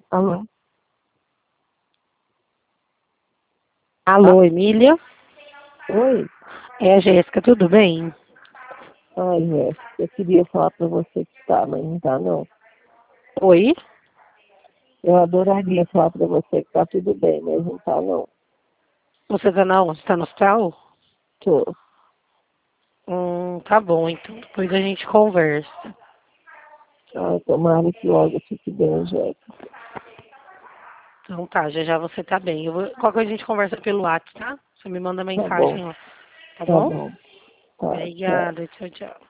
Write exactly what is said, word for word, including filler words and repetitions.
Alô? Alô, Emília? Oi? É a Jéssica, tudo bem? Ai, Jéssica, eu queria falar pra você que tá, mas não tá, não. Oi? Eu adoraria falar pra você que tá tudo bem, mas não tá, não. Você tá na onde? Tá no hospital? Tô. Hum, tá bom, então depois a gente conversa. Ai, tomara que logo fique bem, Jéssica. Então tá, já já você tá bem. Eu vou, qualquer coisa a gente conversa pelo WhatsApp, tá? Você me manda Tá bom, mensagem lá, tá tá bom? bom. Tá, tchau. Obrigada, tchau, tchau.